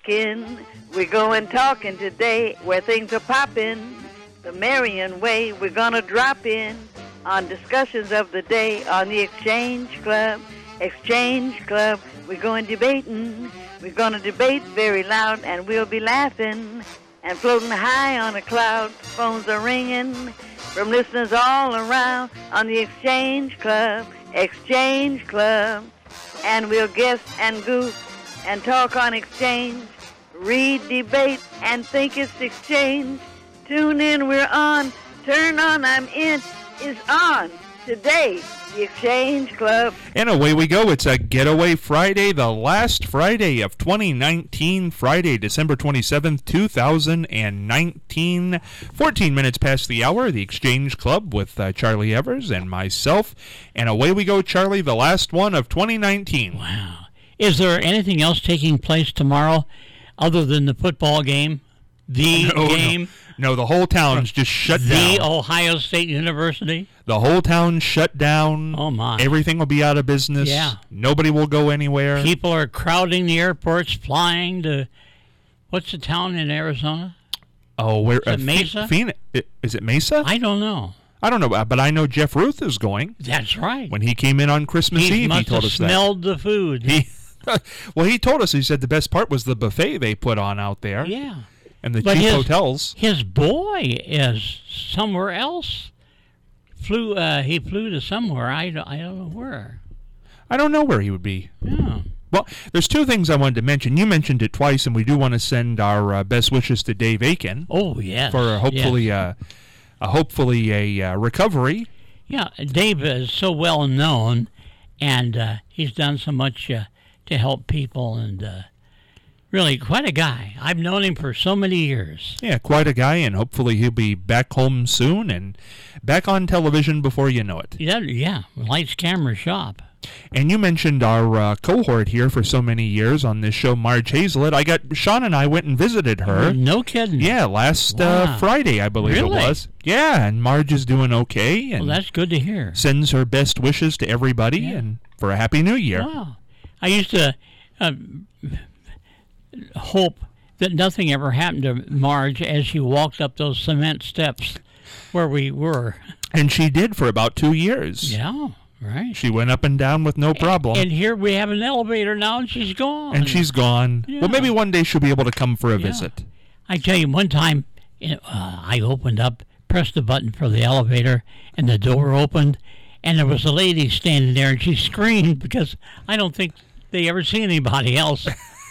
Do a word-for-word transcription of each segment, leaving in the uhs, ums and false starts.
rockin'. We're going talking today where things are poppin'. The Marion way, we're gonna drop in on discussions of the day on the Exchange Club. Exchange Club, we're going debating. We're gonna debate very loud and we'll be laughing and floating high on a cloud. Phones are ringing from listeners all around on the Exchange Club. Exchange Club. And we'll guess and goof and talk on exchange, read, debate, and think it's exchange. Tune in, we're on. Turn on, I'm in. Is on today, the Exchange Club. And away we go. It's a Getaway Friday, the last Friday of twenty nineteen, Friday, December twenty-seventh, two thousand nineteen. fourteen minutes past the hour, the Exchange Club with uh, Charlie Evers and myself. And away we go, Charlie, the last one of twenty nineteen. Wow. Is there anything else taking place tomorrow other than the football game? The no, game? No. No, the whole town's just shut the down. The Ohio State University? The whole town shut down. Oh, my. Everything will be out of business. Yeah. Nobody will go anywhere. People are crowding the airports, flying to, what's the town in Arizona? Oh, where? Is it uh, Mesa? Phoenix. Is it Mesa? I don't know. I don't know, but I know Jeff Ruth is going. That's right. When he came in on Christmas he Eve, must he told have us smelled that. the food. He, well, he told us, he said the best part was the buffet they put on out there. Yeah. And the but cheap his, hotels. His boy is somewhere else. Flew. Uh, he flew to somewhere. I don't, I don't know where. I don't know where he would be. Yeah. Well, there's two things I wanted to mention. You mentioned it twice, and we do want to send our uh, best wishes to Dave Aiken. Oh, yes. For hopefully, yes. Uh, uh, hopefully a uh, recovery. Yeah, Dave is so well known, and uh, he's done so much uh, to help people, and uh, really quite a guy. I've known him for so many years. Yeah, quite a guy, and hopefully he'll be back home soon and back on television before you know it. Yeah, yeah. Lights, camera, shop. And you mentioned our uh, cohort here for so many years on this show, Marge Hazelet. I got Sean and I went and visited her. No kidding. Yeah, last wow. uh, Friday, I believe really? it was. Yeah, and Marge is doing okay. And well, that's good to hear. Sends her best wishes to everybody yeah. and for a happy new year. Wow. I used to uh, hope that nothing ever happened to Marge as she walked up those cement steps where we were. And she did for about two years. Yeah. Right. She went up and down with no problem. And here we have an elevator now, and she's gone. And she's gone. Yeah. Well, maybe one day she'll be able to come for a yeah. visit. I tell you, one time uh, I opened up, pressed the button for the elevator, and the door opened, and there was a lady standing there, and she screamed because I don't think they ever see anybody else.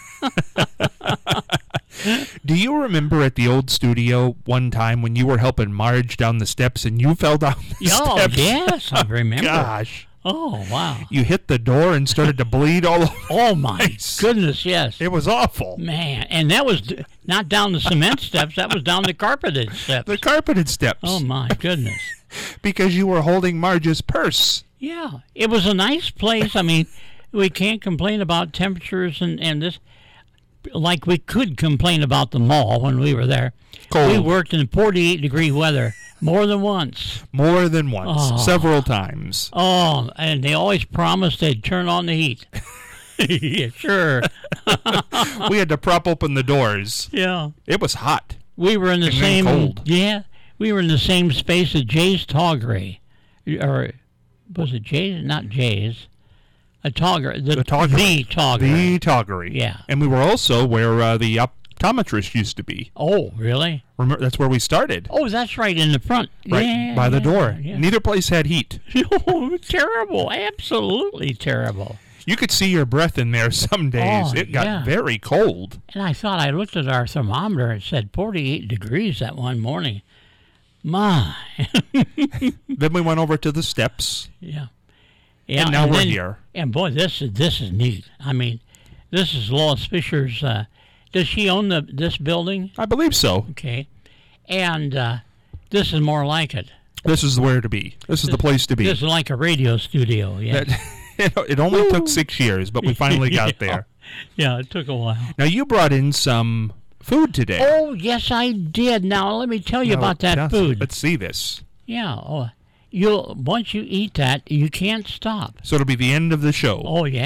Do you remember at the old studio one time when you were helping Marge down the steps and you fell down the oh, steps? yes, I remember. Gosh. Oh, wow. You hit the door and started to bleed all over. Oh, my goodness, yes. It was awful. Man, and that was d- not down the cement steps. That was down the carpeted steps. The carpeted steps. Oh, my goodness. Because you were holding Marge's purse. Yeah, it was a nice place. I mean, we can't complain about temperatures and, and this. Like we could complain about the mall when we were there. Cold. We worked in forty-eight degree weather more than once. More than once. Oh. Several times. Oh, and they always promised they'd turn on the heat. Yeah, sure. We had to prop open the doors. Yeah. It was hot. We were in the and same cold. Yeah. We were in the same space as Jay's Toggery. Or was it Jay's? Not Jay's. A Toggery. The, the Toggery. The Toggery. The Toggery. Yeah. And we were also where uh, the optometrist used to be. Oh, really? Remember, that's where we started. Oh, that's right, in the front. Right, yeah, by the yeah, door. Yeah. Neither place had heat. Oh, terrible. Absolutely terrible. You could see your breath in there some days. Oh, it got yeah. very cold. And I thought, I looked at our thermometer and it said forty-eight degrees that one morning. My. Then we went over to the steps. Yeah. Yeah, and now and we're then, here. And boy, this is this is neat. I mean, this is Lois Fisher's. Uh, does she own the this building? I believe so. Okay, and uh, this is more like it. This is where to be. This is the place to be. This is like a radio studio. Yeah. That, it only Woo. took six years, but we finally got yeah. there. Yeah, it took a while. Now you brought in some food today. Oh yes, I did. Now let me tell you now, about that now, food. Let's see this. Yeah. Oh. You'll once you eat that, you can't stop. So it'll be the end of the show. Oh yeah,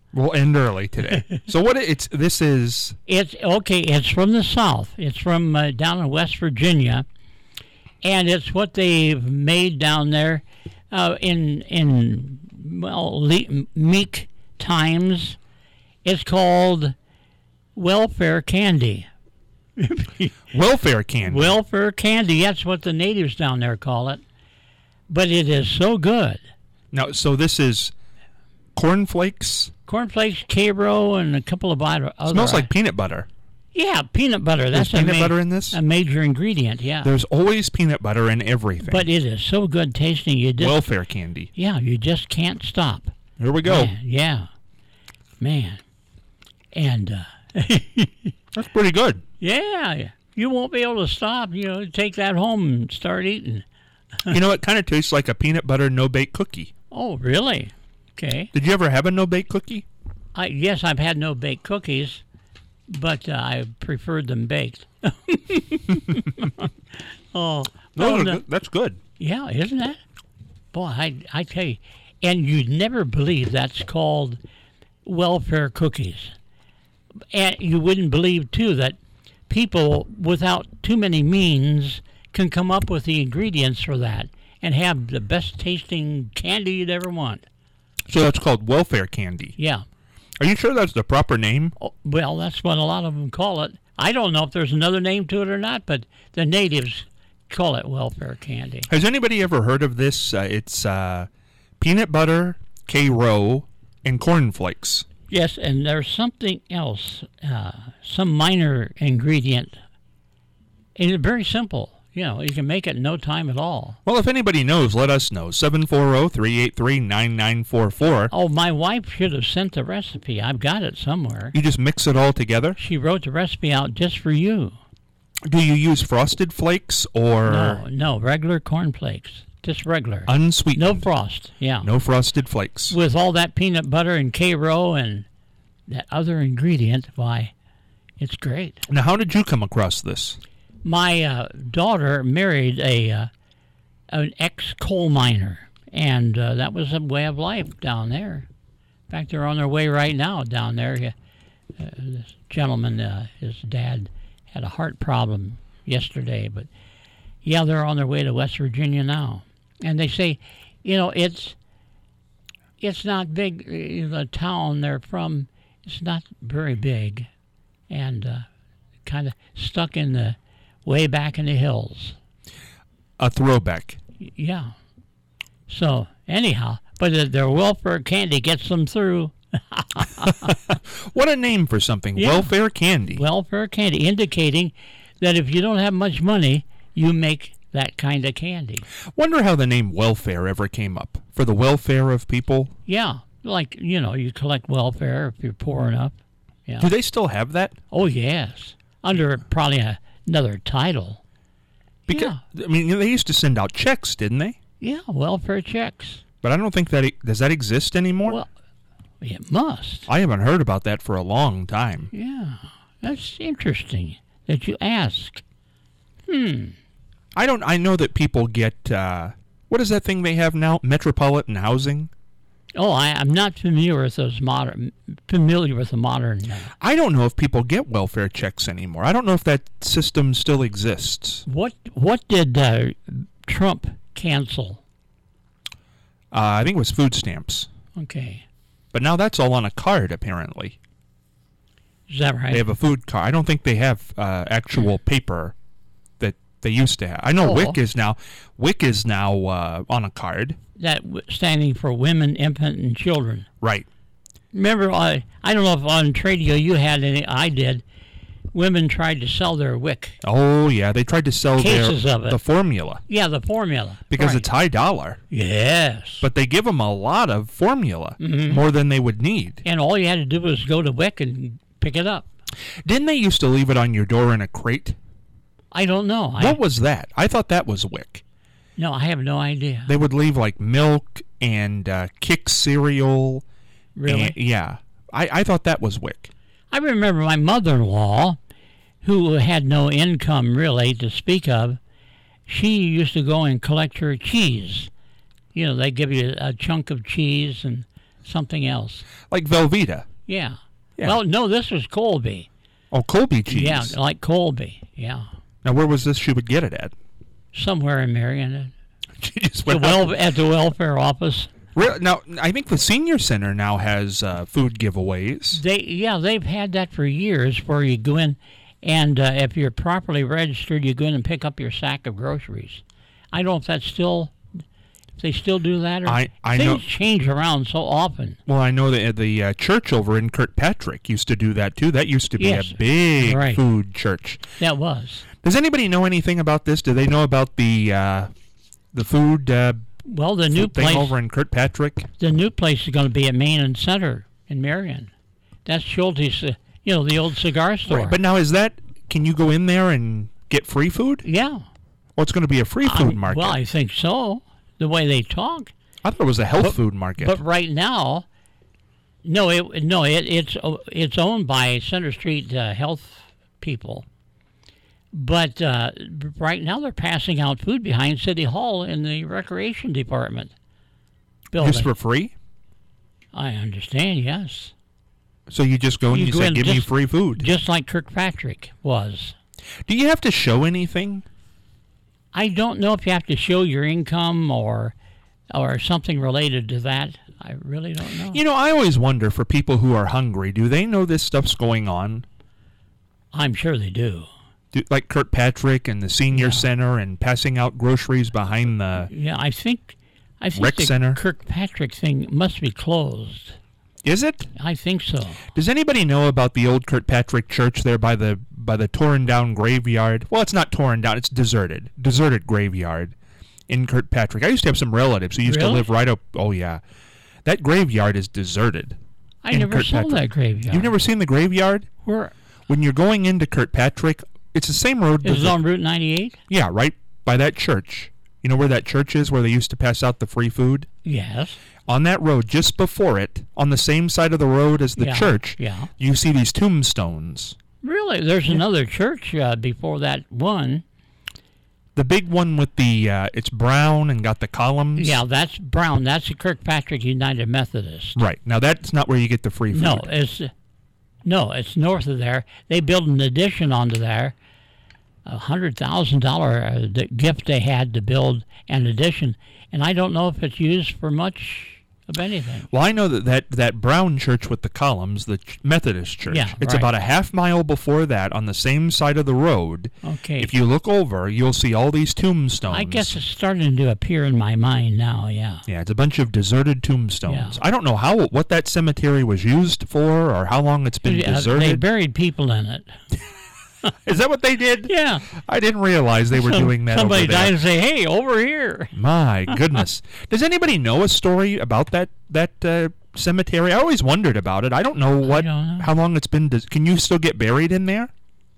We'll end early today. So what it's this is? It's okay. It's from the South. It's from uh, down in West Virginia, and it's what they've made down there uh, in in well le- meek times. It's called welfare candy. Welfare candy. Welfare candy. That's what the natives down there call it. But it is so good. Now, so this is cornflakes. Cornflakes, K-Ro, and a couple of other. Smells like peanut butter. Yeah, peanut butter. That's There's a peanut ma- butter in this? A major ingredient. Yeah. There's always peanut butter in everything. But it is so good tasting. You just welfare candy. Yeah, you just can't stop. Here we go. Man, yeah, man, and uh, that's pretty good. Yeah, you won't be able to stop. You know, take that home and start eating. You know, it kind of tastes like a peanut butter no-bake cookie. Oh, really? Okay. Did you ever have a no-bake cookie? I, yes, I've had no-bake cookies, but uh, I preferred them baked. oh, No, well, that's good. Yeah, isn't that? Boy, I, I tell you, and you'd never believe that's called welfare cookies. And you wouldn't believe, too, that people without too many means can come up with the ingredients for that and have the best tasting candy you'd ever want. So that's called welfare candy. Yeah. Are you sure that's the proper name? Oh, well, that's what a lot of them call it. I don't know if there's another name to it or not, but the natives call it welfare candy. Has anybody ever heard of this? Uh, it's uh, peanut butter, K-Ro, and cornflakes. Yes, and there's something else, uh, some minor ingredient. And it's very simple. You know, you can make it in no time at all. Well, if anybody knows, let us know. seven four zero, three eight three, nine nine four four. Oh, my wife should have sent the recipe. I've got it somewhere. You just mix it all together? She wrote the recipe out just for you. Do you use Frosted Flakes or... No, no, regular cornflakes. Just regular. Unsweetened? No frost, yeah. No Frosted Flakes. With all that peanut butter and K-Ro and that other ingredient, why, it's great. Now, how did you come across this? My uh, daughter married a uh, an ex-coal miner, and uh, that was a way of life down there. In fact, they're on their way right now down there. Uh, this gentleman, uh, his dad, had a heart problem yesterday, but yeah, they're on their way to West Virginia now. And they say, you know, it's it's not big. The town they're from, it's not very big, and uh, kind of stuck in the way back in the hills. A throwback. Y- yeah. So, anyhow, but uh, their welfare candy gets them through. What a name for something. Yeah. Welfare candy. Welfare candy, indicating that if you don't have much money, you make that kind of candy. Wonder how the name welfare ever came up. For the welfare of people? Yeah. Like, you know, you collect welfare if you're poor enough. Yeah. Do they still have that? Oh, yes. Under probably a, another title. Because Yeah. I mean, they used to send out checks, didn't they? Yeah, welfare checks. But I don't think that... Does that exist anymore? Well, it must. I haven't heard about that for a long time. Yeah, that's interesting that you ask. Hmm. I don't... I know that people get... Uh, what is that thing they have now? Metropolitan housing? Oh, I, I'm not familiar with those modern... Familiar with the modern... Uh, I don't know if people get welfare checks anymore. I don't know if that system still exists. what What did uh, Trump cancel? Uh, I think it was food stamps. Okay. But now that's all on a card, apparently. Is that right? They have a food card. I don't think they have uh, actual paper that they used to have. I know Oh. WIC is now WIC is now uh, on a card. That w- standing for women, infant, and children. Right. Remember, I, I don't know if on Tradio you had any, I did. Women tried to sell their WIC. Oh, yeah. They tried to sell Cases their, of it. the formula Yeah, the formula. because Right. it's high dollar. Yes. But they give them a lot of formula, Mhm. more than they would need. And all you had to do was go to WIC and pick it up. Didn't they used to leave it on your door in a crate? I don't know. I, What was that? I thought that was WIC. No, I have no idea. They would leave like milk and uh, Kick cereal. Really? And, yeah. I, I thought that was WIC. I remember my mother-in-law, who had no income really to speak of, she used to go and collect her cheese. You know, they give you a chunk of cheese and something else. Like Velveeta. Yeah. Yeah. Well, no, this was Colby. Oh, Colby cheese. Yeah, like Colby. Yeah. Now, where was this she would get it at? Somewhere in Marion. She just The went out. wel- at the welfare office. Re- Now, I think the senior center now has uh, food giveaways. They yeah, they've had that for years where you go in and uh, if you're properly registered, you go in and pick up your sack of groceries. I don't know if that's still if they still do that or I- I things know- change around so often. Well, I know that the uh, church over in Kirkpatrick used to do that too. That used to be Yes. a big Right. food church. That was. Does anybody know anything about this? Do they know about the uh, the food, uh, Well, the new food thing place over in Kirkpatrick? the new place is going to be at Main and Center in Marion. That's Schulte's, uh, you know, the old cigar store. Right. But now is that? Can you go in there and get free food? yeah. Well, it's going to be a free food I- market. Well, I think so. The way they talk. I thought it was a health But- food market. But right now, no, it no, it, it's it's owned by Center Street uh, Health people. But uh, right now, they're passing out food behind City Hall in the recreation department building. Just for free? I understand, yes, So you just go and You you, go say, in "Give me just- free food." just like Kirkpatrick was. Do you have to show anything? I don't know if you have to show your income or or something related to that. I really don't know. You know, I always wonder for people who are hungry, do they know this stuff's going on? I'm sure they do. Do, like Kirkpatrick and the senior Yeah. center and passing out groceries behind the. Yeah, I think I think Rec the center? Kirkpatrick thing must be closed. Is it? I think so. Does anybody know about the old Kirkpatrick church there by the by the torn down graveyard? Well, it's not torn down; it's deserted, deserted graveyard in Kirkpatrick. I used to have some relatives who used to Really? live right up. Oh yeah, that graveyard is deserted. I in never saw Kirkpatrick. that graveyard. You've never seen the graveyard? Where When you're going into Kirkpatrick, it's the same road. is that it the- on Route ninety-eight? Yeah, right by that church. You know where that church is, where they used to pass out the free food? Yes. On that road, just before it, on the same side of the road as the Yeah, church, yeah. you see these tombstones. Really? There's another church uh, before that one. The big one with the, uh, it's brown and got the columns. Yeah, that's Brown. That's the Kirkpatrick United Methodist. Right. Now, that's not where you get the free food. No, it's no, it's north of there. They built an addition onto there. A hundred thousand dollar uh, the gift they had to build an addition, and I don't know if it's used for much of anything. Well, I know that, that that brown church with the columns, the ch- Methodist church, Yeah, it's right. about a half mile before that on the same side of the road. Okay. If you look over, you'll see all these tombstones. I guess it's starting to appear in my mind now. Yeah. Yeah, it's a bunch of deserted tombstones. Yeah. I don't know how what that cemetery was used for or how long it's been Uh, they deserted. buried people in it. Is that what they did? Yeah. I didn't realize they were Some- doing that Somebody over there. died and say, "Hey, over here." My goodness. Does anybody know a story about that that uh, cemetery? I always wondered about it. I don't know what don't know. how long it's been. Des- Can you still get buried in there?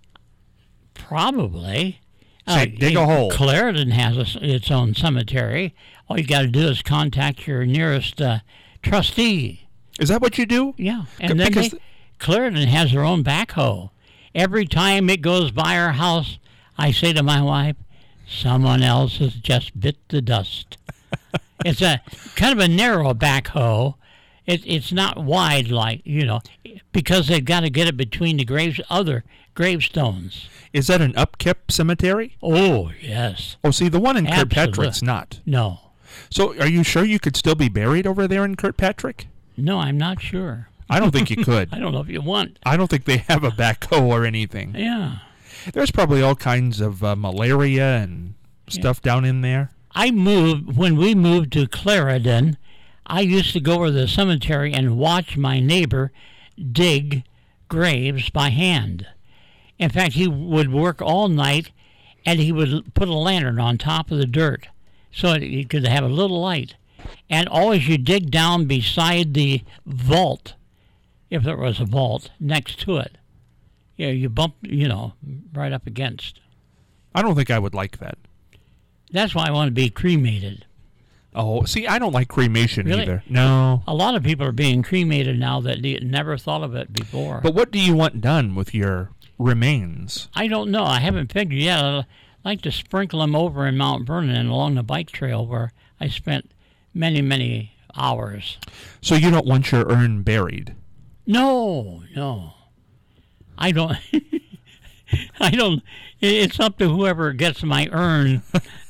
Probably. Say, dig a hole. Clarendon has a s its own cemetery. All you got to do is contact your nearest uh, trustee. Is that what you do? Yeah, C- and then because they, Clarendon has their own backhoe. Every time it goes by our house, I say to my wife, "Someone else has just bit the dust." It's a kind of a narrow backhoe. It, it's not wide like, you know, because they've got to get it between the graves, other gravestones. Is that an upkept cemetery? Oh, yes. Oh, see, the one in Kirkpatrick's Absolute- not. No. So, are you sure you could still be buried over there in Kirkpatrick? No, I'm not sure. I don't think you could. I don't know if you want. I don't think they have a backhoe or anything. Yeah. There's probably all kinds of uh, malaria and stuff down in there. I moved, when we moved to Clarendon, I used to go over to the cemetery and watch my neighbor dig graves by hand. In fact, he would work all night and he would put a lantern on top of the dirt so that he could have a little light. And always you dig down beside the vault, if there was a vault, next to it. Yeah, you bump, you know, right up against. I don't think I would like that. That's why I want to be cremated. Oh, see, I don't like cremation Really? either. No. A lot of people are being cremated now that they never thought of it before. But what do you want done with your remains? I don't know. I haven't figured yet. I'd like to sprinkle them over in Mount Vernon and along the bike trail where I spent many, many hours. So you don't want your urn buried? No, no. I don't. I don't. It's up to whoever gets my urn.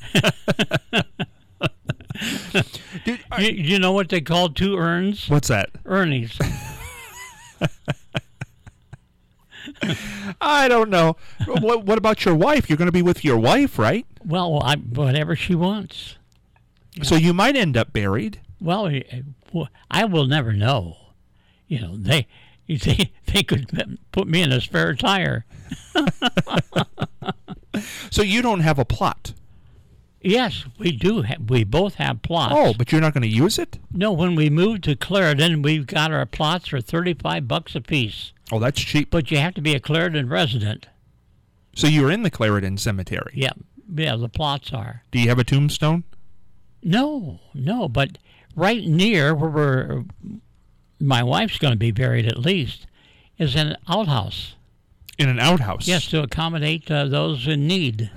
Dude, I, you, you know what they call two urns? what's that? Ernie's. I don't know. What, what about your wife? You're going to be with your wife, right? Well, I, whatever she wants. So you might end up buried. Well, I- I will never know. You know, they they, they could put me in a spare tire. So you don't have a plot. Yes, we do. Ha- we both have plots. Oh, but you're not going to use it? No, when we moved to Clarendon, we got our plots for thirty-five bucks a piece. Oh, that's cheap. But you have to be a Clarendon resident. So you're in the Clarendon Cemetery. Yeah, yeah, the plots are. Do you have a tombstone? No, no, but right near where we're, my wife's going to be buried at least, is an outhouse. In an outhouse? Yes, to accommodate uh, those in need.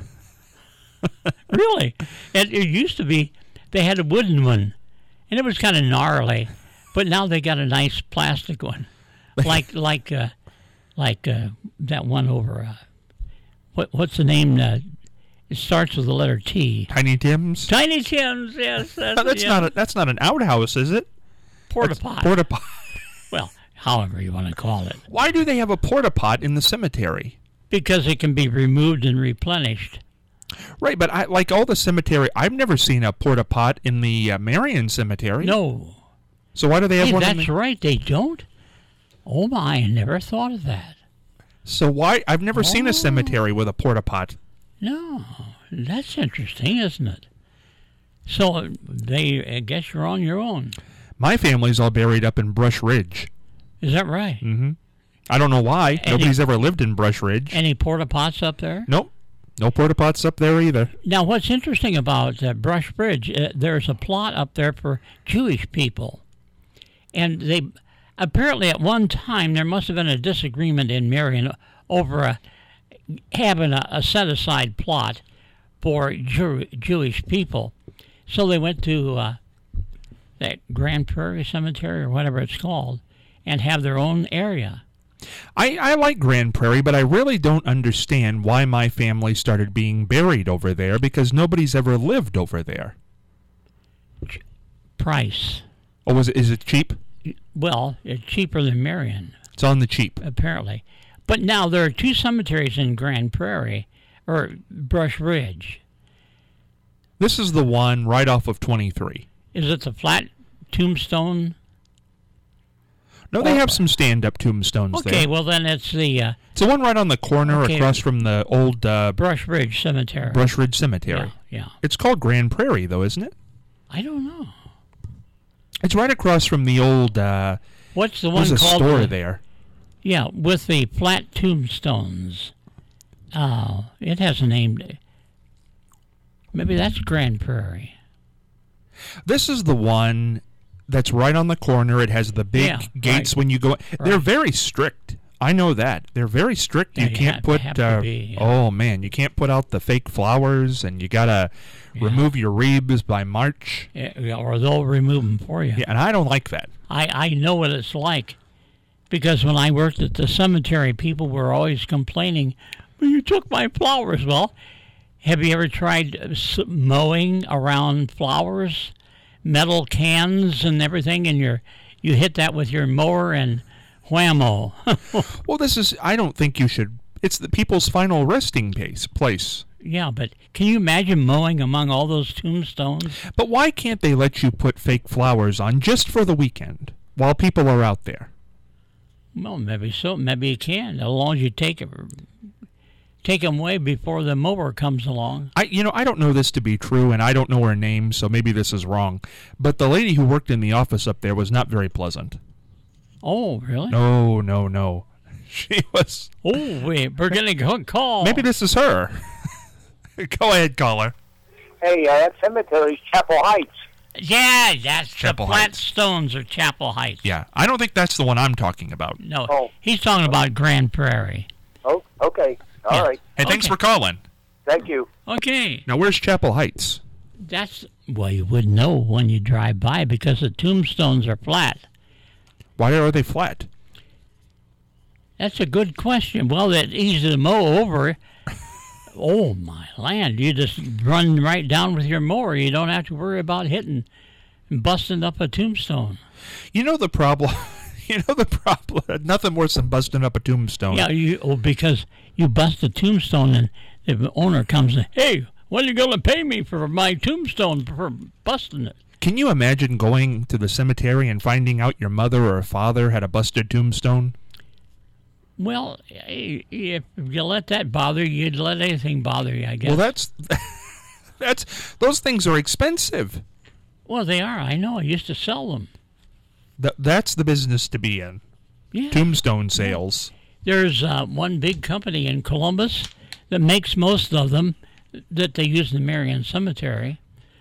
Really. It, it used to be, they had a wooden one, and it was kind of gnarly, but now they got a nice plastic one. Like like uh, like uh, that one over, uh, what what's the name? Uh, it starts with the letter T. Tiny Tim's? Tiny Tim's, yes. That's, No, that's yeah. not a, that's not an outhouse, is it? Porta That's pot. Porta pot. Well, however you want to call it. Why do they have a porta pot in the cemetery? Because it can be removed and replenished. Right, but I like all the cemetery. I've never seen a porta pot in the uh, Marion Cemetery. No. So why do they have Hey, one? in that's the, right, they don't? Oh my, I never thought of that. So why? I've never seen Oh. a cemetery with a porta pot. No, that's interesting, isn't it? So they, I guess you're on your own. My family's all buried up in Brush Ridge. Is that right? Mm-hmm. I don't know why. Any- Nobody's ever lived in Brush Ridge. Any porta pots up there? Nope. No porta pots up there either. Now, what's interesting about uh, Brush Bridge, uh, there's a plot up there for Jewish people. And they apparently at one time there must have been a disagreement in Marion over a, having a, a set-aside plot for Jew, Jewish people. So they went to uh, that Grand Prairie Cemetery or whatever it's called and have their own area. I, I like Grand Prairie, but I really don't understand why my family started being buried over there because nobody's ever lived over there. Price. Oh, was it, is it cheap? Well, it's cheaper than Marion, It's on the cheap. apparently. But now there are two cemeteries in Grand Prairie, or Brush Ridge. This is the one right off of twenty-three. Is it the flat tombstone? No, they Oh. have some stand-up tombstones Okay, there. well then it's the uh, It's the one right on the corner Okay. across from the old uh, Brush Ridge Cemetery. Brush Ridge Cemetery. Yeah, yeah. It's called Grand Prairie, though, isn't it? I don't know. It's right across from the old. Uh, What's the one there's a called? store the- there. Yeah, with the flat tombstones. Oh, it has a name. Maybe that's Grand Prairie. This is the one that's right on the corner. It has the big Yeah, gates right. when you go. They're Right. very strict. I know that. They're very strict. You They can't have- put. have to uh, be, yeah. Oh man, you can't put out the fake flowers, and you gotta Yeah. remove your wreaths by March. Yeah, or they'll remove them for you. Yeah, and I don't like that. I, I know what it's like because when I worked at the cemetery, people were always complaining, well, you took my flowers. Well, have you ever tried uh, s- mowing around flowers, metal cans and everything, and you're, you hit that with your mower and whammo. Well, this is. I don't think you should. It's the people's final resting place. Place. Yeah, but can you imagine mowing among all those tombstones? But why can't they let you put fake flowers on just for the weekend while people are out there? Well, maybe so. Maybe you can, as long as you take it, take them away before the mower comes along. I, you know, I don't know this to be true, and I don't know her name, so maybe this is wrong. But the lady who worked in the office up there was not very pleasant. Oh, really? No, no, no. She was. Oh, wait, we're getting a call. Maybe this is her. Go ahead, caller. Hey, uh, that cemetery's Chapel Heights. Yeah, that's Chapel the flat Heights. stones of Chapel Heights. Yeah, I don't think that's the one I'm talking about. No, Oh. he's talking about Grand Prairie. Oh, okay. All Yeah. right. Hey, thanks Okay. for calling. Thank you. Okay, Now, where's Chapel Heights? that's Well, you wouldn't know when you drive by because the tombstones are flat. Why are they flat? That's a good question. Well, it's easy to mow over. Oh, my land. You just run right down with your mower. You don't have to worry about hitting and busting up a tombstone. You know the problem? You know the problem? Nothing worse than busting up a tombstone. Yeah, you, oh, because you bust a tombstone and the owner comes and, hey, what are you going to pay me for my tombstone for busting it? Can you imagine going to the cemetery and finding out your mother or father had a busted tombstone? Well, if you let that bother you, you'd let anything bother you, I guess. Well, that's that's those things are expensive. Well, they are. I know. I used to sell them. Th- that's the business to be in. Yeah. Tombstone sales. There's uh, one big company in Columbus that makes most of them that they use in the Marion Cemetery.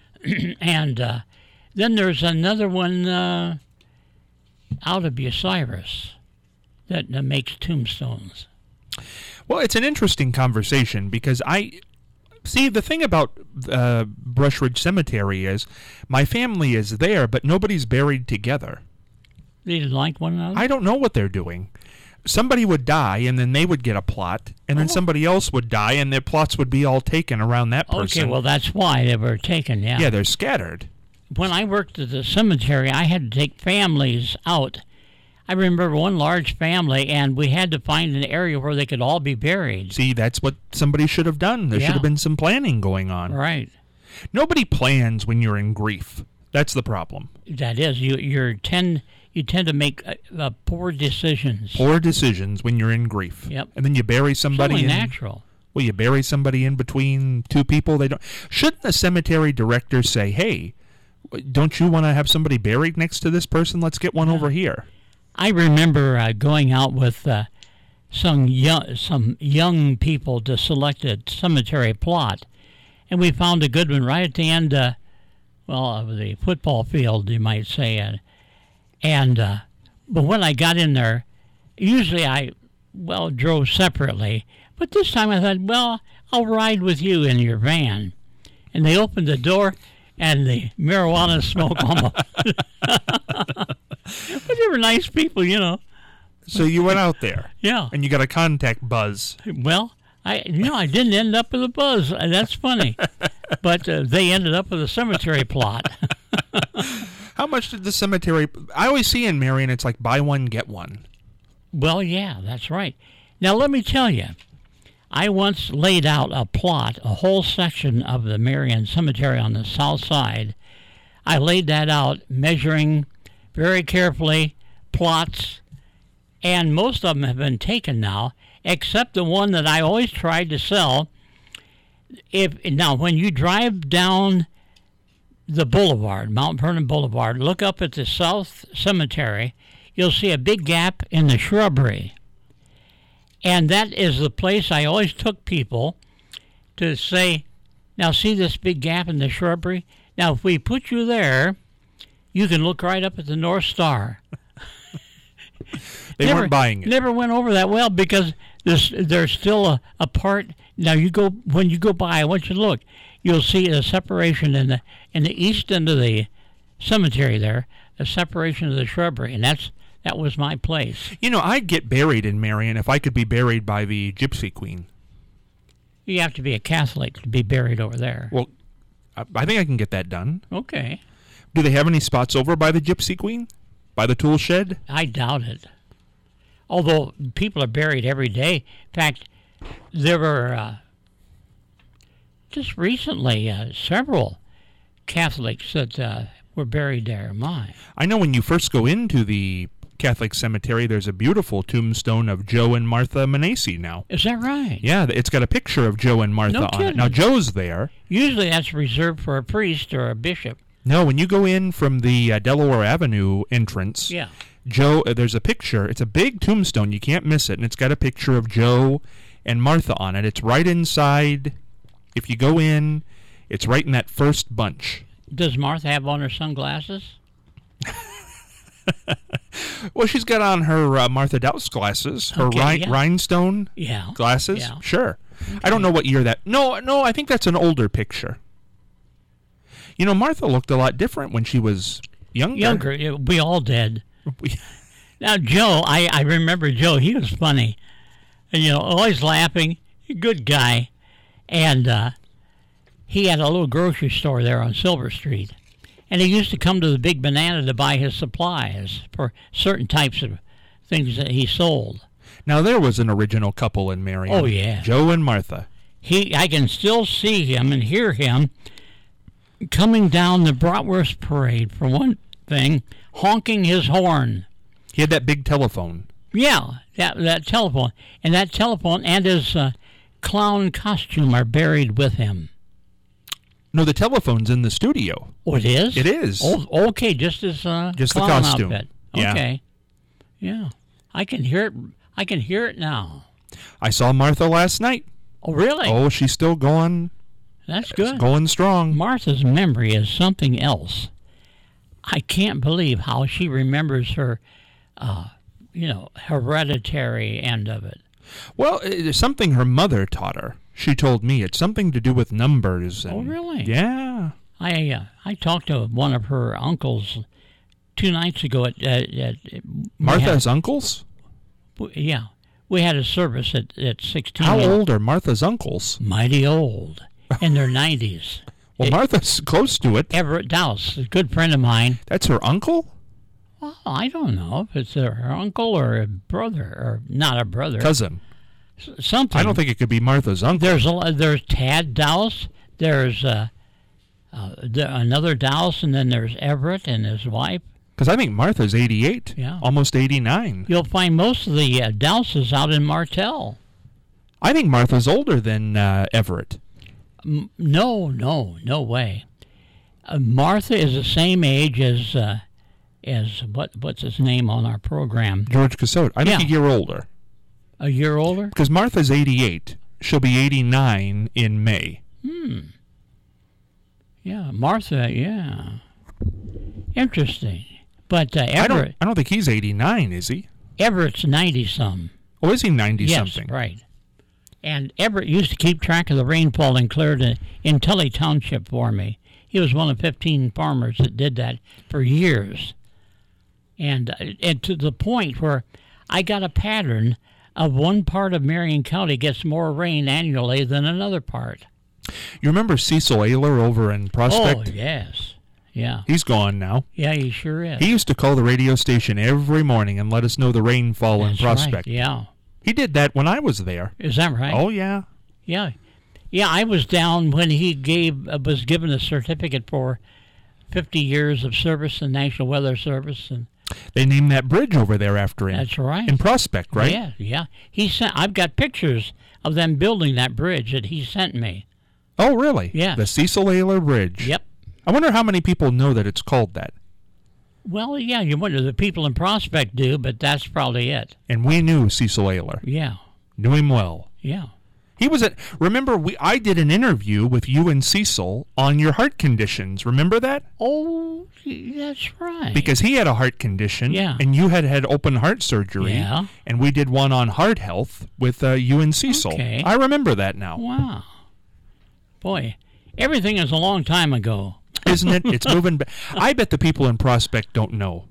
and uh, then there's another one uh, out of Bucyrus that uh, makes tombstones. Well, it's an interesting conversation because I... See, the thing about uh, Brush Ridge Cemetery is my family is there, but nobody's buried together. They didn't like one another? I don't know what they're doing. Somebody would die, and then they would get a plot, and then oh. somebody else would die, and their plots would be all taken around that person. Okay, well, that's why they were taken, yeah. Yeah, they're scattered. When I worked at the cemetery, I had to take families out. I remember one large family, and we had to find an area where they could all be buried. See, that's what somebody should have done. There yeah. should have been some planning going on. Right. Nobody plans when you're in grief. That's the problem. That is. You you're tend you tend to make uh, uh, poor decisions. Poor decisions when you're in grief. Yep. And then you bury somebody. It's only in, natural. Well, you bury somebody in between two people. They don't. Shouldn't the cemetery director say, "Hey, don't you want to have somebody buried next to this person? Let's get one yeah. over here." I remember uh, going out with uh, some young some young people to select a cemetery plot, and we found a good one right at the end, uh, well, of the football field, you might say. Uh, and uh, but when I got in there, usually I well drove separately, but this time I thought, well, I'll ride with you in your van. And they opened the door, and the marijuana smoke almost. But they were nice people, you know. So you went out there. Yeah. And you got a contact buzz. Well, I you know I didn't end up with a buzz. That's funny. But uh, they ended up with a cemetery plot. How much did the cemetery... I always see in Marion it's like buy one, get one. Well, yeah, that's right. Now, let me tell you. I once laid out a plot, a whole section of the Marion Cemetery on the south side. I laid that out, measuring very carefully plots, and most of them have been taken now, except the one that I always tried to sell. If now, when you drive down the boulevard, Mount Vernon Boulevard, look up at the South Cemetery, you'll see a big gap in the shrubbery. And that is the place I always took people to say, now see this big gap in the shrubbery? Now, if we put you there, you can look right up at the North Star. They never, weren't buying it. Never went over that well because there's, there's still a, a part. Now, you go when you go by, I want you to look. You'll see a separation in the in the east end of the cemetery there, a separation of the shrubbery, and that's that was my place. You know, I'd get buried in Marion if I could be buried by the Gypsy Queen. You have to be a Catholic to be buried over there. Well, I, I think I can get that done. Okay. Do they have any spots over by the Gypsy Queen? By the tool shed? I doubt it. Although people are buried every day. In fact, there were uh, just recently uh, several Catholics that uh, were buried there. My. I know when you first go into the Catholic cemetery, there's a beautiful tombstone of Joe and Martha Manesi now. Is that right? Yeah, it's got a picture of Joe and Martha No on it. kidding. Now, Joe's there. Usually that's reserved for a priest or a bishop. No, when you go in from the uh, Delaware Avenue entrance, Yeah. Joe, uh, there's a picture. It's a big tombstone. You can't miss it. And it's got a picture of Joe and Martha on it. It's right inside. If you go in, it's right in that first bunch. Does Martha have on her sunglasses? Well, she's got on her uh, Martha Douse glasses, her Okay, rhin- yeah. rhinestone Yeah. glasses. Yeah. Sure. I don't know what year that... No, no, I think that's an older picture. You know, Martha looked a lot different when she was younger. Younger. Yeah, we all did. We- Now, Joe, I, I remember Joe. He was funny. And, you know, always laughing. Good guy. And uh, he had a little grocery store there on Silver Street. And he used to come to the Big Banana to buy his supplies for certain types of things that he sold. Now, there was an original couple in Marion. Oh, yeah. Joe and Martha. He, I can still see him and hear him coming down the Bratwurst Parade, for one thing, honking his horn. He had that big telephone. Yeah, that that telephone. And that telephone and his uh, clown costume are buried with him. No, the telephone's in the studio. Oh, it is? It is. Oh, okay, just his uh, Just the clown costume. outfit. Yeah. Okay. Yeah. I can hear it. I can hear it now. I saw Martha last night. Oh, really? Oh, she's still going, That's good. going strong. Martha's memory is something else. I can't believe how she remembers her, uh, you know, hereditary end of it. Well, it's something her mother taught her. She told me it's something to do with numbers. And, Oh, really? Yeah. I uh, I talked to one of her uncles two nights ago at, at, at Martha's uncles? we had, yeah, we had a service at at sixteen. How old are Martha's uncles? Mighty old, in their nineties. Well, Martha's close to it. Everett Dowse, a good friend of mine. That's her uncle? Well, I don't know if it's her uncle or a brother, or not a brother. Cousin. S- something. I don't think it could be Martha's uncle. There's a there's Tad Dowse. There's uh, uh, there, another Dowse, and then there's Everett and his wife. Because I think Martha's eighty-eight. Yeah. Almost eighty-nine. You'll find most of the uh, Dowses out in Martell. I think Martha's older than uh, Everett. M- no, no, no way. Uh, Martha is the same age as uh, as what what's his name on our program? George Cassote. I think Yeah. a year older. A year older? Because Martha's eighty-eight. She'll be eighty-nine in May. Hmm. Yeah, Martha. Yeah. Interesting. But uh, I don't, Everett I don't think he's eighty-nine, is he? Everett's ninety some. Oh, is he ninety Yes, something? right. And Everett used to keep track of the rainfall in Clarendon in Tully Township for me. He was one of fifteen farmers that did that for years. And, uh, and to the point where I got a pattern of one part of Marion County gets more rain annually than another part. You remember Cecil Ayler over in Prospect? Oh, yes. Yeah. He's gone now. Yeah, he sure is. He used to call the radio station every morning and let us know the rainfall in That's Prospect. right. Yeah. He did that when I was there. Is that right? Oh, yeah. Yeah. Yeah, I was down when he gave uh, was given a certificate for fifty years of service in National Weather Service, and They named that bridge over there after him. that's right. In Prospect, right? Yeah, yeah. He sent. I've got pictures of them building that bridge that he sent me. Oh, really? Yes. The Cecil Ayler Bridge. Yep. I wonder how many people know that it's called that. Well, yeah. You wonder the people in Prospect do, but that's probably it. And we knew Cecil Ayler. Yeah. Knew him well. Yeah. He was at, remember, we I did an interview with you and Cecil on your heart conditions. Remember that? Oh, that's right. Because he had a heart condition. Yeah. And you had had open heart surgery. Yeah. And we did one on heart health with uh, you and Cecil. Okay. I remember that now. Wow. Boy, everything is a long time ago. Isn't it? It's moving back. I bet the people in Prospect don't know.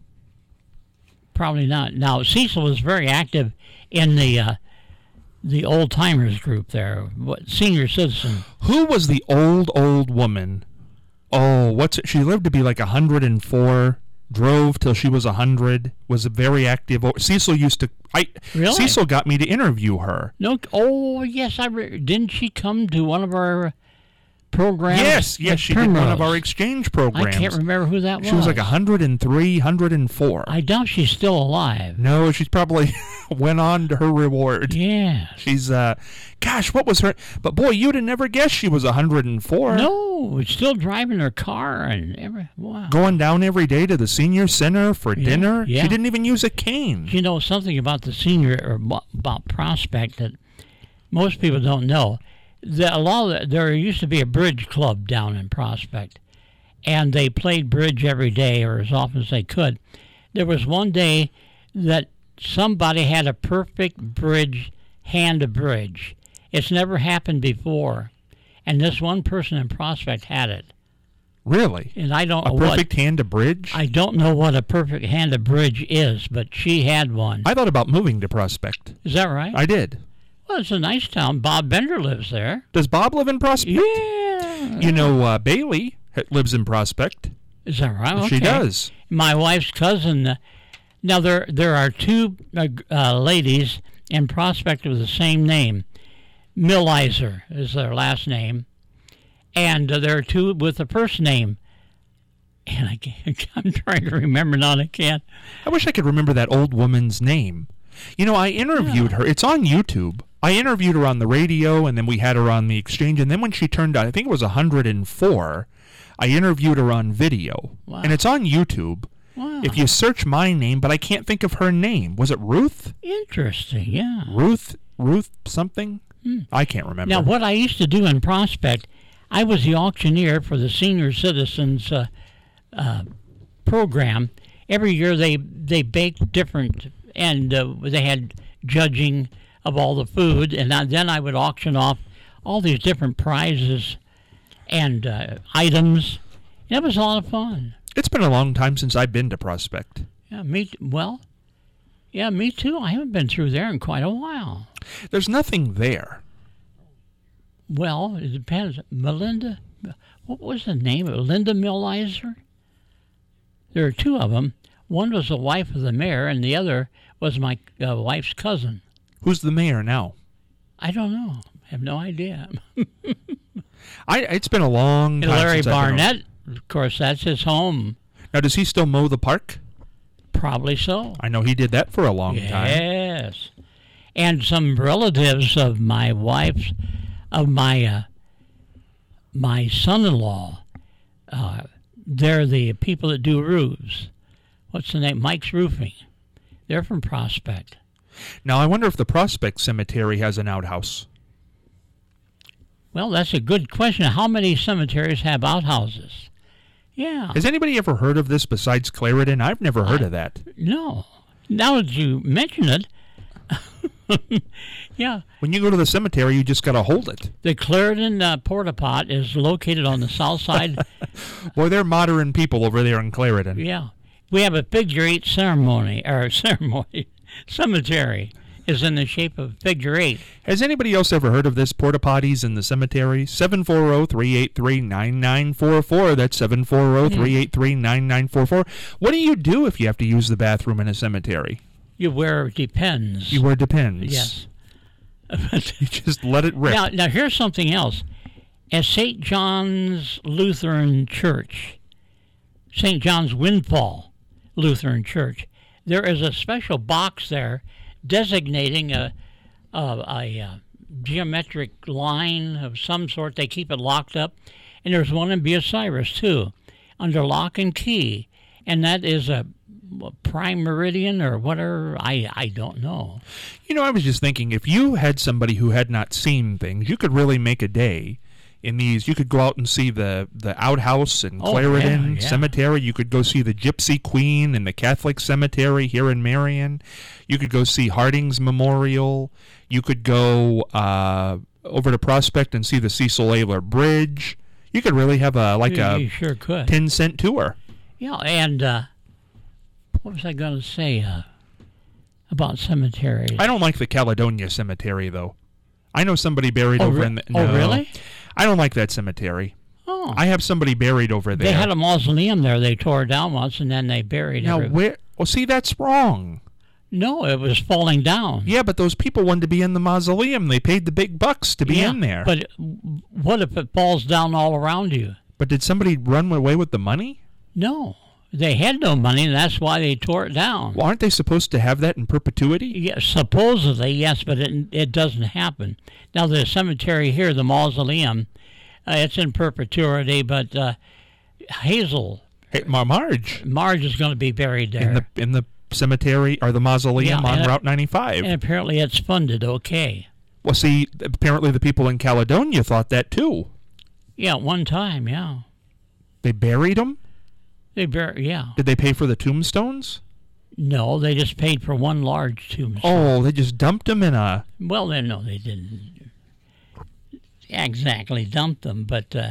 Probably not. Now, Cecil was very active in the uh, the old timers group there, what, senior citizen. Who was the old, old woman? Oh, what's it? She lived to be like one hundred four, drove till she was one hundred, was a very active. Oh, Cecil used to. I Really? Cecil got me to interview her. No, oh yes, I re- didn't she come to one of our programs? Yes, yes, at she did one of Primrose? our exchange I programs. can't remember who that was. She was like one hundred three, one hundred four. I doubt she's still alive. No, she's probably went on to her reward. Yeah. She's, uh, gosh, what was her? But boy, you'd have never guessed she was one hundred four. No, still driving her car and every. Wow. Going down every day to the senior center for Yeah, dinner. yeah. She didn't even use a cane. You know something about the senior or abo- about Prospect that most people don't know. The, a lot of the, there used to be a bridge club down in Prospect, and they played bridge every day or as often as they could. There was one day that somebody had a perfect bridge, hand of bridge. It's never happened before, and this one person in Prospect had it. Really? And I don't A know perfect what, hand to bridge? I don't know what a perfect hand of bridge is, but she had one. I thought about moving to Prospect. Is that right? I did. Well, it's a nice town. Bob Bender lives there. Does Bob live in Prospect? Yeah. You know, uh, Bailey ha- lives in Prospect. Is that right? Okay. She does. My wife's cousin. Uh, now there there are two uh, uh, ladies in Prospect with the same name. Millizer is their last name, and uh, there are two with the first name. And I can't, I'm trying to remember now. I can't. I wish I could remember that old woman's name. You know, I interviewed Yeah. her. It's on YouTube. I interviewed her on the radio, and then we had her on the exchange. And then when she turned out, I think it was one hundred four, I interviewed her on video. Wow. And it's on YouTube. Wow. If you search my name, but I can't think of her name. Was it Ruth? Interesting, yeah. Ruth? Ruth something? Hmm. I can't remember. Now, what I used to do in Prospect, I was the auctioneer for the senior citizens uh, uh, program. Every year they they baked different, and uh, they had judging of all the food, and I, then I would auction off all these different prizes and uh, items. It was a lot of fun. It's been a long time since I've been to Prospect. Yeah, me t- well, yeah, me too. I haven't been through there in quite a while. There's nothing there. Well, it depends. Melinda, what was the name of it? Linda Millizer? There are two of them. One was the wife of the mayor, and the other was my uh, wife's cousin. Who's the mayor now? I don't know. I have no idea. I. It's been a long time And Larry since I've been over- Barnett, of course, that's his home. Now, does he still mow the park? Probably so. I know he did that for a long time. Yes. And some relatives of my wife's, of my uh, my son-in-law, uh, they're the people that do roofs. What's the name? Mike's Roofing. They're from Prospect. Now, I wonder if the Prospect Cemetery has an outhouse. Well, that's a good question. How many cemeteries have outhouses? Yeah. Has anybody ever heard of this besides Clarendon? I've never heard I- of that. No. Now that you mention it, yeah, When you go to the cemetery, you just got to hold it. the Clarendon uh, Porta Pot is located on the south side. Boy, they're modern people over there in Clarendon. Yeah. We have a figure eight ceremony, or ceremony, cemetery is in the shape of figure eight. Has anybody else ever heard of this porta potties in the cemetery? seven four zero, three eight three, nine nine four four. That's seven four zero, three eight three, nine nine four four. What do you do if you have to use the bathroom in a cemetery? You wear Depends. You wear Depends. Yes. You just let it rip. Now, now here's something else. At Saint John's Lutheran Church, Saint John's Windfall Lutheran Church, there is a special box there designating a, a, a, a geometric line of some sort. They keep it locked up. And there's one in Bucyrus, too, under lock and key. And that is a, a prime meridian or whatever. I, I don't know. You know, I was just thinking, if you had somebody who had not seen things, you could really make a day in these. You could go out and see the, the outhouse in Oh, Clarendon yeah, yeah. Cemetery. You could go see the Gypsy Queen in the Catholic Cemetery here in Marion. You could go see Harding's Memorial. You could go uh, over to Prospect and see the Cecil Ayler Bridge. You could really have a like you, a you sure could. ten cent tour. Yeah, and uh, what was I going to say uh, about cemeteries? I don't like the Caledonia Cemetery, though. I know somebody buried Oh, over re- in the... oh, no. really? I don't like that cemetery. Oh, I have somebody buried over there. they had a mausoleum there. They tore it down once, and then they buried Now, it. where... Well, see, that's wrong. No, it was falling down. Yeah, but those people wanted to be in the mausoleum. They paid the big bucks to be Yeah, in there. But what if it falls down all around you? But did somebody run away with the money? No, they had no money, and that's why they tore it down. Well, aren't they supposed to have that in perpetuity? Yeah, supposedly, yes, but it it doesn't happen. Now, the cemetery here, the mausoleum, uh, it's in perpetuity, but uh, Hazel, Hey, Mar- Marge, Marge is going to be buried there. in the in the cemetery or the mausoleum Yeah, on and- Route ninety-five. And apparently it's funded okay. Well, see, apparently the people in Caledonia thought that too. Yeah, one time, yeah. They buried them? They bur- yeah. Did they pay for the tombstones? No, they just paid for one large tombstone. Oh, they just dumped them in a... Well, then, no, they didn't exactly dump them, but uh,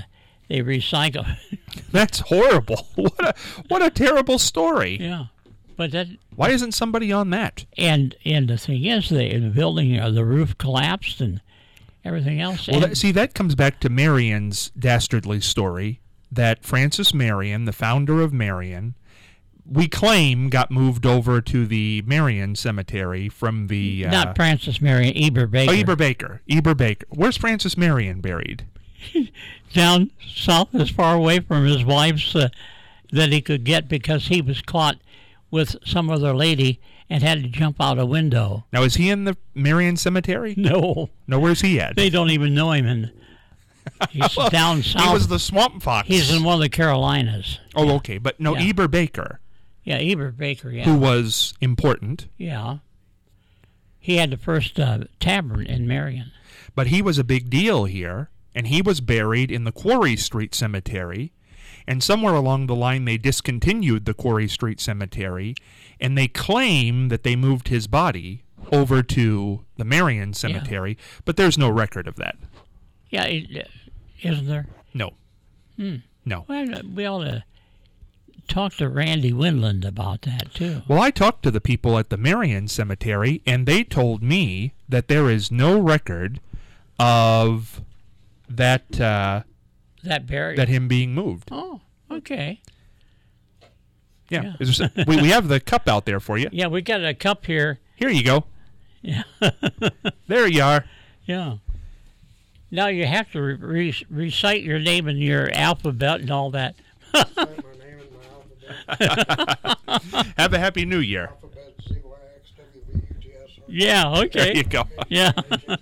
they recycle. That's horrible. What a what a terrible story. Yeah, but that. Why isn't somebody on that? And and the thing is, the, the building, uh, the roof collapsed and everything else. Well, and, that, see, that comes back to Marion's dastardly story that Francis Marion, the founder of Marion, we claim got moved over to the Marion Cemetery from the... Uh, not Francis Marion, Eber Baker. Oh, Eber Baker. Eber Baker. Where's Francis Marion buried? Down south, as far away from his wife's uh, that he could get, because he was caught with some other lady and had to jump out a window. Now, is he in the Marion Cemetery? No. No, where's he at? They don't even know him. And he's Well, down south. He was the Swamp Fox. He's in one of the Carolinas. Oh, yeah. okay. But no, Yeah. Eber Baker, Yeah, Eber Baker, yeah. who was important. Yeah. He had the first uh, tavern in Marion. But he was a big deal here, and he was buried in the Quarry Street Cemetery. And somewhere along the line, they discontinued the Quarry Street Cemetery, and they claim that they moved his body over to the Marion Cemetery, yeah. But there's no record of that. Yeah, it, isn't there? No. Hmm. No. Well, we ought to talk to Randy Winland about that, too. Well, I talked to the people at the Marion Cemetery, and they told me that there is no record of that uh, that burial, that him being moved. Oh, okay. Yeah, yeah. There, we we have the cup out there for you. Yeah, we got a cup here. Here you go. Yeah. There you are. Yeah. Now you have to re- re- recite your name and your alphabet and all that. Recite my name and my alphabet. Have a happy New Year. Alphabet Z Y X W V U T S R. Yeah. Okay. There you go. Yeah.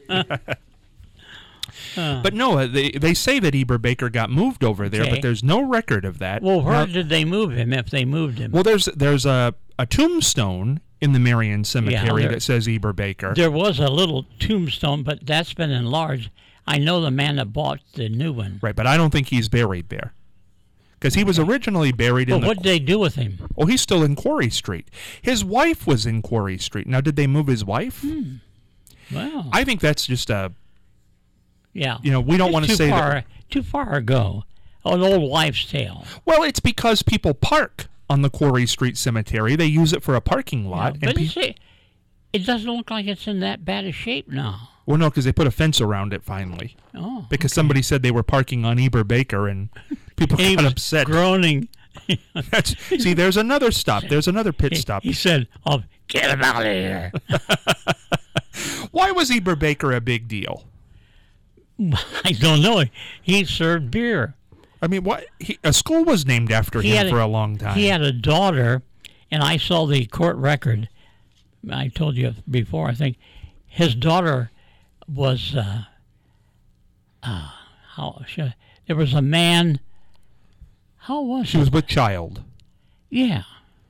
uh, But no, they they say that Eber Baker got moved over there, Okay. but there's no record of that. well, where Now- did they move him? If they moved him, well, there's there's a a tombstone in the Marion Cemetery there- that says Eber Baker. there was a little tombstone, but that's been enlarged. I know the man that bought the new one. Right, but I don't think he's buried there. Because he was originally buried Well, in the... what did they do with him? Oh, he's still in Quarry Street. His wife was in Quarry Street. Now, did they move his wife? Hmm. Well, I think that's just a... yeah. You know, we don't It's want to too say far, that... Too far ago. An old wives' tale. Well, it's because people park on the Quarry Street Cemetery. They use it for a parking lot. Yeah, but pe- you see, it doesn't look like it's in that bad a shape now. Well, no, because they put a fence around it finally. Oh, Because somebody said they were parking on Eber Baker, and people he got was upset. groaning. That's, see, there's another stop. There's another pit stop. He said, "Oh, get him out of here." Why was Eber Baker a big deal? I don't know. He served beer. I mean, what? He, a school was named after He him had a- for a long time. He had a daughter, and I saw the court record. I told you before, I think. His daughter was, uh, uh, how should I, there was a man, how was She it? was with child. Yeah.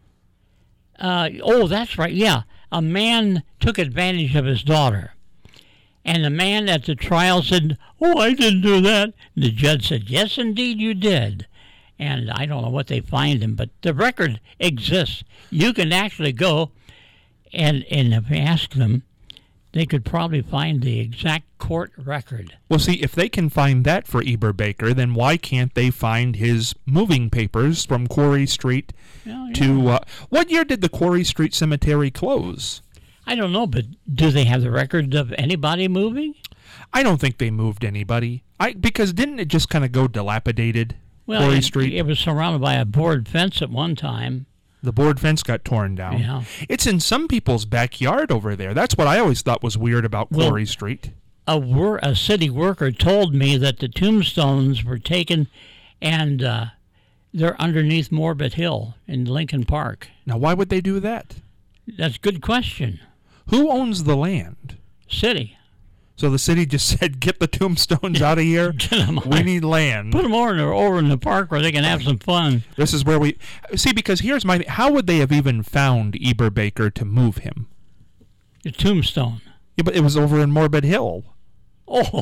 Uh, oh, that's right. Yeah. A man took advantage of his daughter. And the man at the trial said, "Oh, I didn't do that." And the judge said, "Yes, indeed, you did." And I don't know what they find him, but the record exists. You can actually go and, and if you ask them, they could probably find the exact court record. Well, see, if they can find that for Eber Baker, then why can't they find his moving papers from Quarry Street Oh, yeah. to... Uh, what year did the Quarry Street Cemetery close? I don't know, but do they have the record of anybody moving? I don't think they moved anybody. I Because didn't it just kind of go dilapidated, Well, Quarry it, Street? it was surrounded by a board fence at one time. The board fence got torn down. Yeah. It's in some people's backyard over there. That's what I always thought was weird about Well, Quarry Street. A, wor- a city worker told me that the tombstones were taken and uh, they're underneath Morbid Hill in Lincoln Park. Now, why would they do that? That's a good question. Who owns the land? City. So the city just said, get the tombstones out of here. Get 'em We out. need land. Put them over, in the- over in the park where they can have some fun. This is where we... See, because here's my... How would they have even found Eber Baker to move him? The tombstone. Yeah, but it was over in Morbid Hill. Oh.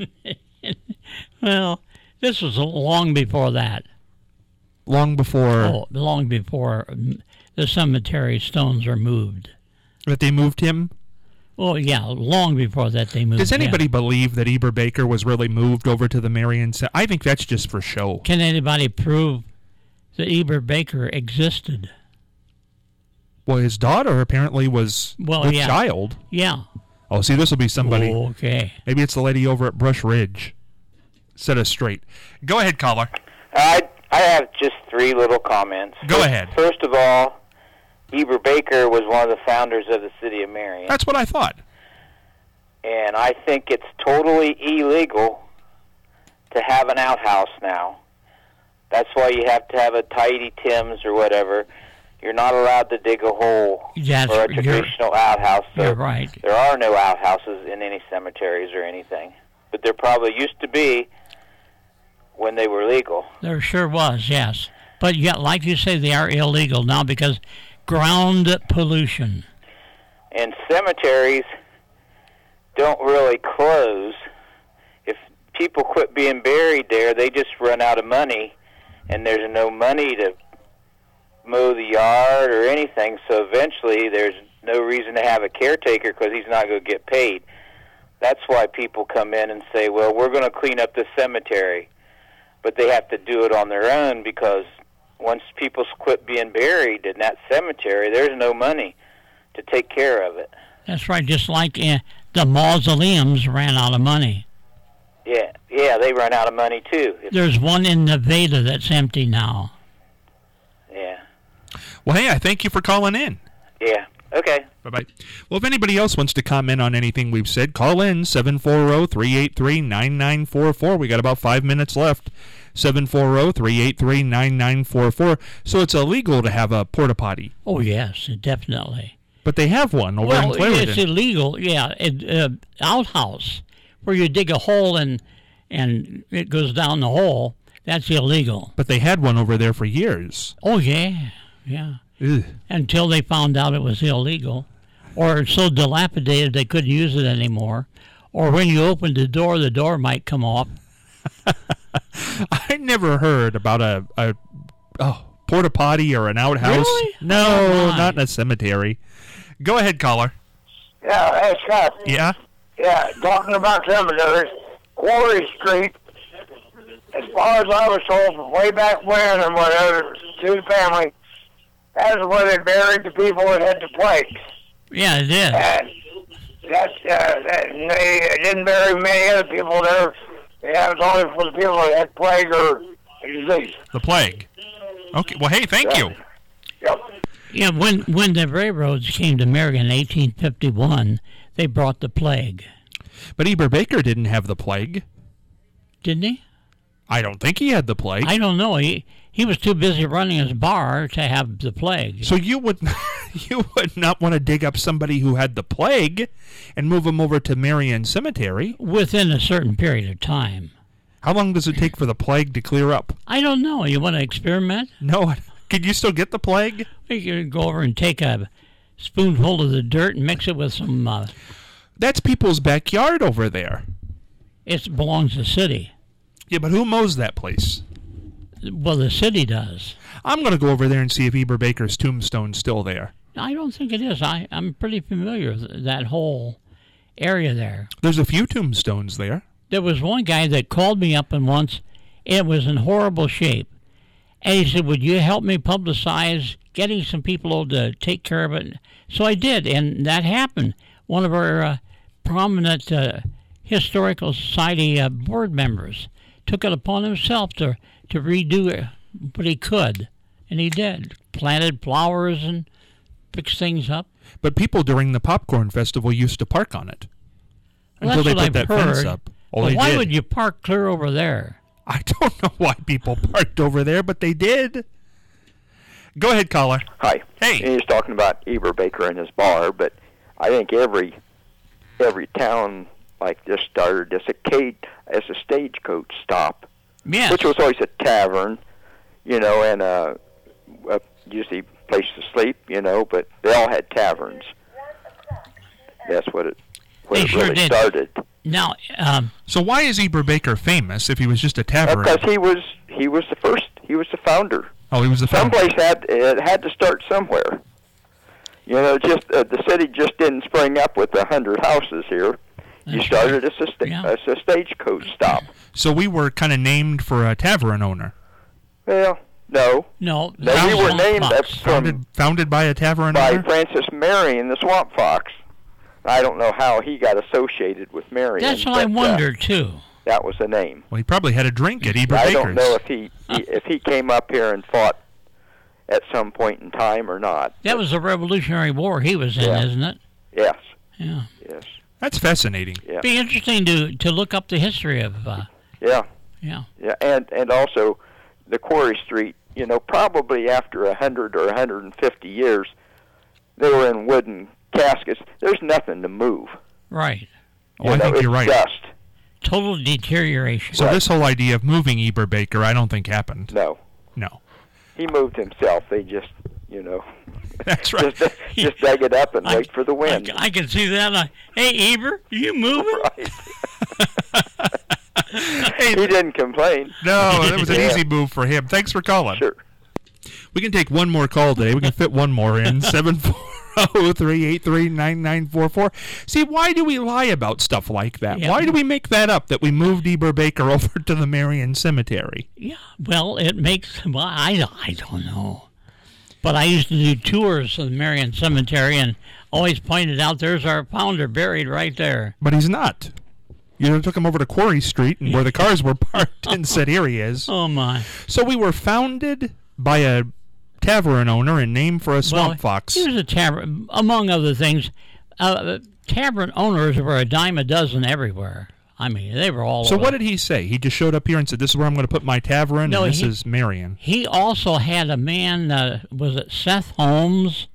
Well, this was long before that. Long before Oh, long before mm, the cemetery stones were moved. that they moved him? Oh, yeah, long before that they moved. Does anybody yeah. believe that Eber Baker was really moved over to the Marion Center? I think that's just for show. Can anybody prove that Eber Baker existed? Well, his daughter apparently was Well, with yeah. child. Yeah. Oh, see, this will be somebody. Okay. Maybe it's the lady over at Brush Ridge. Set us straight. Go ahead, caller. I I have just three little comments. Go first, ahead. First of all, Eber Baker was one of the founders of the city of Marion. That's what I thought. And I think it's totally illegal to have an outhouse now. That's why you have to have a Tidy Tim's or whatever. You're not allowed to dig a hole That's, for a traditional outhouse. So you're right. there are no outhouses in any cemeteries or anything. But there probably used to be when they were legal. There sure was, yes. But yet, like you say, they are illegal now because ground pollution. And cemeteries don't really close. If people quit being buried there, they just run out of money, and there's no money to mow the yard or anything, so eventually there's no reason to have a caretaker because he's not going to get paid. That's why people come in and say, well, we're going to clean up the cemetery. But they have to do it on their own because once people quit being buried in that cemetery, there's no money to take care of it. That's right, just like uh, the mausoleums ran out of money. Yeah, yeah, they run out of money too. If, There's one in Nevada that's empty now. yeah, Well, hey, I thank you for calling in. yeah, okay. Bye-bye. Well, if anybody else wants to comment on anything we've said, call in seven four zero, three eight three, nine nine four four. We got about five minutes left. seven four zero, three eight three, nine nine four four. So it's illegal to have a porta potty. Oh, yes, definitely. But they have one over Well, in Clarendon. it's illegal, yeah. It, uh, outhouse, where you dig a hole and and it goes down the hole, that's illegal. But they had one over there for years. Oh, yeah, yeah. Ugh. Until they found out it was illegal, or so dilapidated they couldn't use it anymore, or when you opened the door, the door might come off. I never heard about a, a oh, porta potty or an outhouse. Really? No, Oh, my. not in a cemetery. Go ahead, caller. Yeah, hey, Scott. Yeah? Yeah, talking about cemeteries, Quarry Street, as far as I was told from way back when and whatever, to the family, that's where they buried the people that had the plague. Yeah, it is. And that's, uh, that, and they didn't bury many other people there. Yeah, it was only for the people that had plague or disease. The plague. Okay, well, hey, thank you. Yep. Yeah, when when the railroads came to Marion in eighteen fifty-one, they brought the plague, But Eber Baker didn't have the plague. didn't he? I don't think he had the plague. I don't know. He he was too busy running his bar to have the plague. So you would you would not want to dig up somebody who had the plague and move them over to Marion Cemetery. Within a certain period of time. How long does it take for the plague to clear up? I don't know. You want to experiment? No, can you still get the plague? You could go over and take a spoonful of the dirt and mix it with some. Uh, That's people's backyard over there. it belongs to the city. Yeah, but who mows that place? Well, the city does. I'm going to go over there and see if Eber Baker's tombstone's still there. I don't think it is. I, I'm pretty familiar with that whole area there. There's a few tombstones there. There was one guy that called me up and once, it was in horrible shape. And he said, would you help me publicize getting some people to take care of it? So I did, and that happened. One of our uh, prominent uh, Historical Society uh, board members took it upon himself to, to redo it, what he could. And he did. Planted flowers and fixed things up. But people during the popcorn festival used to park on it. Well, until that's they what put I've that heard. fence up. Oh, But they why did. would you park clear over there? I don't know why people parked over there, but they did. Go ahead, caller. Hi. Hey. He's talking about Eber Baker and his bar, but I think every every town like this started as a cage, as a stagecoach stop, Yes. which was always a tavern, you know, and a, a usually place to sleep, you know, but they all had taverns. That's what it, what They it sure really did. started. Now, um, So why is Eber Baker famous if he was just a tavern? Because he was he was the first, he was the founder. Oh, he was the founder. Someplace had it had to start somewhere. You You know, just uh, the city just didn't spring up with a hundred houses here. You That's started as a, sta- Yeah. as a stagecoach stop. So we were kind of named for a tavern owner. Well, no. No, No, that we was were Swamp named Fox. from Founded, founded by a tavern by owner? Francis Marion, the Swamp Fox. I don't know how he got associated with Marion. That's what I but, uh, wondered too. that was the name. Well, he probably had a drink at Eber I Baker's. don't know if he, he if he came up here and fought at some point in time or not. That was the Revolutionary War he was in, Yeah. isn't it? Yes, Yeah. yes, That's fascinating. yeah, Be interesting to to look up the history of. Uh, yeah, yeah. yeah, and and also the Quarry Street. You know, probably after a hundred or a hundred and fifty years, they were in wooden caskets. There's nothing to move. Right. Oh, I You know, think it's you're right. Dust. Total deterioration. So Right. this whole idea of moving Eber Baker, I don't think happened. No, No. he moved himself. They just, you know, That's right. just just dug it up and I- wait for the wind. I, I can see that. Uh, hey, Eber, you moving? Right. he didn't complain. No, that was an Yeah. easy move for him. Thanks for calling. Sure. We can take one more call today. We can fit one more in. seven four zero, three eight three, nine nine four four. See, why do we lie about stuff like that? Yeah. Why do we make that up, that we moved Eber Baker over to the Marion Cemetery? Yeah. Well, it makes. Well, I, I don't know. But I used to do tours of the Marion Cemetery and always pointed out there's our founder buried right there. But he's not. You took him over to Quarry Street, and where the cars were parked, and said, here he is. Oh, my. So we were founded by a tavern owner and named for a swamp well, fox. He was a tavern, among other things. Uh, tavern owners were a dime a dozen everywhere. I mean, they were all So over. what did he say? He just showed up here and said, this is where I'm going to put my tavern, No, and this he- is Marion. He also had a man, uh, was it Seth Holmes?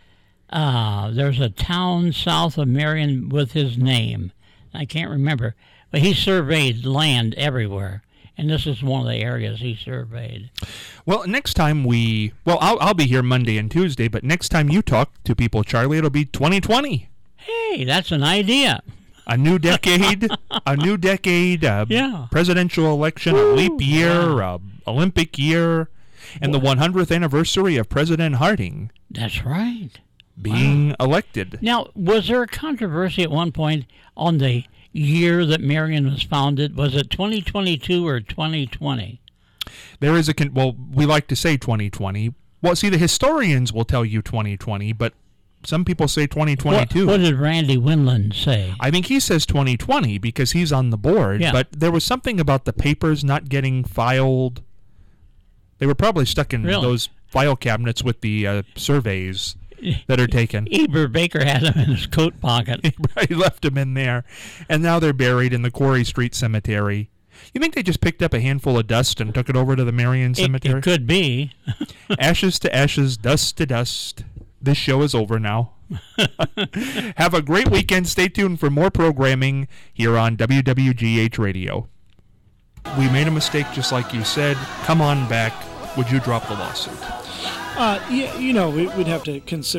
Uh, there's a town south of Marion with his name. I can't remember. But he surveyed land everywhere. And this is one of the areas he surveyed. Well, next time we... Well, I'll, I'll be here Monday and Tuesday, but next time you talk to people, Charlie, it'll be twenty twenty. Hey, that's an idea. A new decade, a new decade, a Yeah. presidential election, a leap year, a Olympic year, and the one hundredth anniversary of President Harding That's right. being elected. Now, was there a controversy at one point on the year that Marion was founded? Was it twenty twenty-two or twenty twenty? There is a... Con- well, we like to say twenty twenty. Well, see, the historians will tell you twenty twenty, but some people say twenty twenty-two. What, what did Randy Winland say? I think he says twenty twenty because he's on the board, Yeah. but there was something about the papers not getting filed. They were probably stuck in Really? those file cabinets with the uh, surveys that are taken. Eber Baker had them in his coat pocket. He left them in there, and now they're buried in the Quarry Street Cemetery. You think they just picked up a handful of dust and took it over to the Marion It, Cemetery? it could be. Ashes to ashes, dust to dust. This show is over now. Have a great weekend. Stay tuned for more programming here on W W G H Radio. We made a mistake, just like you said. Come on back. Would you drop the lawsuit? Uh, yeah, you know, we, we'd have to consider